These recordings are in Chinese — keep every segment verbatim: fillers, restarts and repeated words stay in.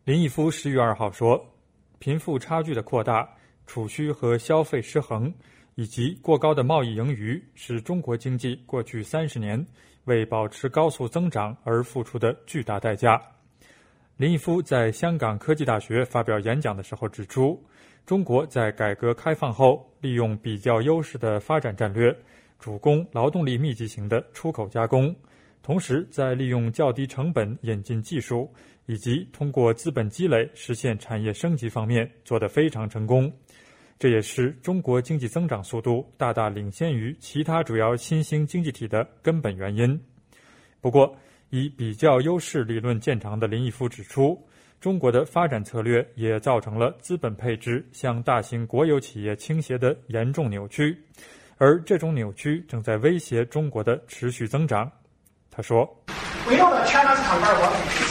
林毅夫十月二号说，贫富差距的扩大、储蓄和消费失衡，以及过高的贸易盈余，是中国经济过去三十年为保持高速增长而付出的巨大代价。林毅夫在香港科技大学发表演讲的时候指出，中国在改革开放后，利用比较优势的发展战略，主攻劳动力密集型的出口加工，同时在利用较低成本引进技术，以及通过资本积累实现产业升级方面做得非常成功。这也是中国经济增长速度大大领先于其他主要新兴经济体的根本原因。不过，以比较优势理论见长的林毅夫指出，中国的发展策略也造成了资本配置向大型国有企业倾斜的严重扭曲，而这种扭曲正在威胁中国的持续增长。他说 We know that China's comparative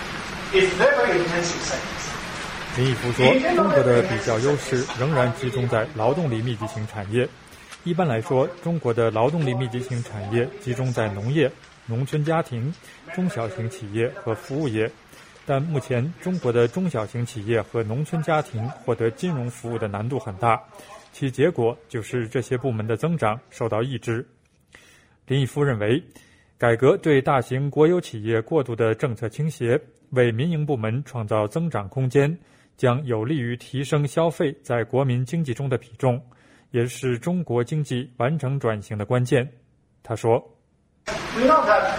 is very, very intensive sectors. 林毅夫说，中国的比较优势仍然集中在劳动力密集型产业。一般来说，中国的劳动力密集型产业集中在农业、农村家庭、中小型企业和服务业。但目前中国的中小型企业和农村家庭获得金融服务的难度很大，其结果就是这些部门的增长受到抑制。林毅夫认为，改革对大型国有企业过度的政策倾斜，为民营部门创造增长空间，将有利于提升消费在国民经济中的比重，也是中国经济完成转型的关键。他说 We know that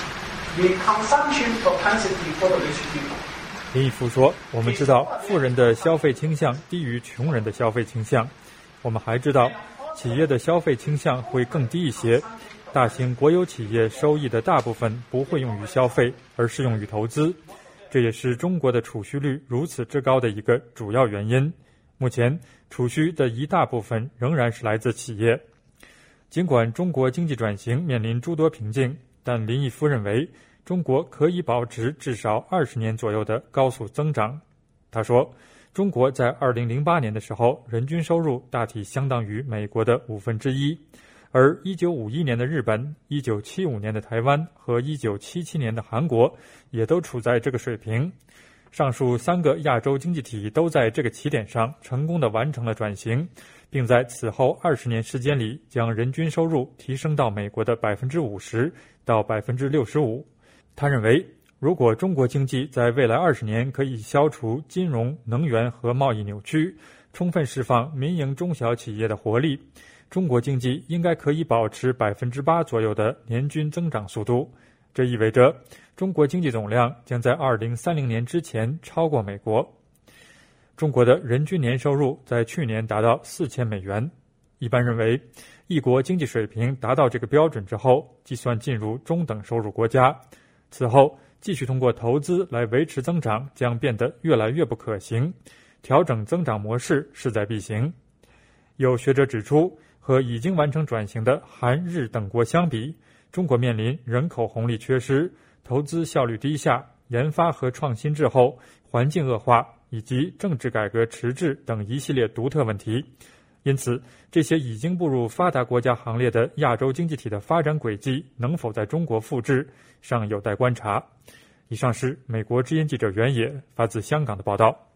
the consumption propensity for the rich people. 林毅夫说，我们知道富人的消费倾向低于穷人的消费倾向，我们还知道企业的消费倾向会更低一些，大型国有企业收益的大部分不会用于消费，而是用于投资，这也是中国的储蓄率如此之高的一个主要原因。目前储蓄的一大部分仍然是来自企业。尽管中国经济转型面临诸多瓶颈，但林毅夫认为中国可以保持至少二十年左右的高速增长。他说，中国在二零零八年的时候，人均收入大体相当于美国的五分之一，而一九五一年的日本、一九七五年的台湾和一九七七年的韩国也都处在这个水平。上述三个亚洲经济体都在这个起点上成功地完成了转型，并在此后二十年时间里将人均收入提升到美国的百分之五十到百分之六十五。他认为，如果中国经济在未来二十年可以消除金融、能源和贸易扭曲，充分释放民营中小企业的活力，中国经济应该可以保持百分之八左右的年均增长速度。这意味着中国经济总量将在二零三零年之前超过美国。中国的人均年收入在去年达到四千美元。一般认为，一国经济水平达到这个标准之后，计算进入中等收入国家。此后，继续通过投资来维持增长将变得越来越不可行，调整增长模式势在必行。有学者指出，和已经完成转型的韩日等国相比，中国面临人口红利缺失、投资效率低下、研发和创新滞后、环境恶化以及政治改革迟滞等一系列独特问题。因此，这些已经步入发达国家行列的亚洲经济体的发展轨迹能否在中国复制，尚有待观察。以上是美国之音记者袁野发自香港的报道。